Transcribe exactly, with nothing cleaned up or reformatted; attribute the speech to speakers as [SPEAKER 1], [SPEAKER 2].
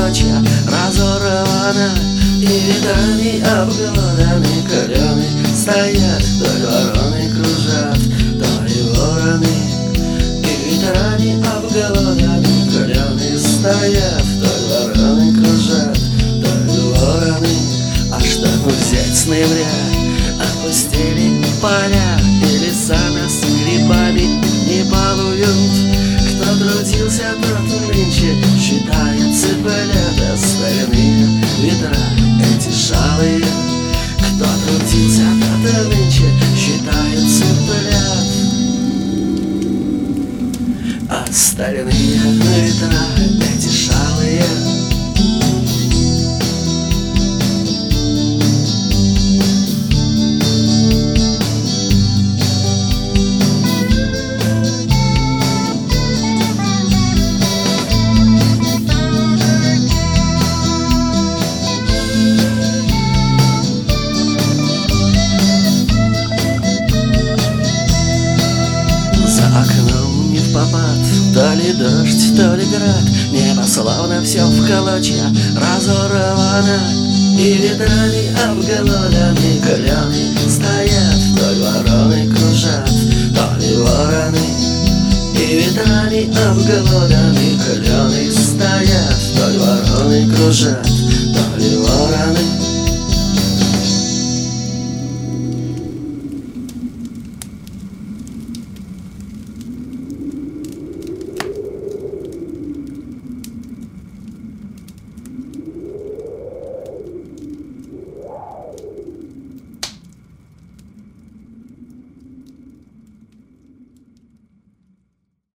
[SPEAKER 1] клочья разорвана, и ветрами обглоданы клены стоят, то ли вороны кружат, то ли вороны. И ветрами обглоданы клены стоят, то ли вороны кружат, то ли вороны. А что взять с ноября? Опустили поля, и леса нас грибами не балуют. Кто трудился, тот нынче считает цыплята, соленые ветра эти шалые. Кто трудился, тот нынче считает цыплят, а стальные ветра эти шалые. Окном не впопад, то ли дождь, то ли град, небо словно все в клочья разорвано, и ветрами обглоданы клены стоят, то ли вороны кружат, то ли вороны. И ветрами обглоданы клены стоят, то ли вороны кружат,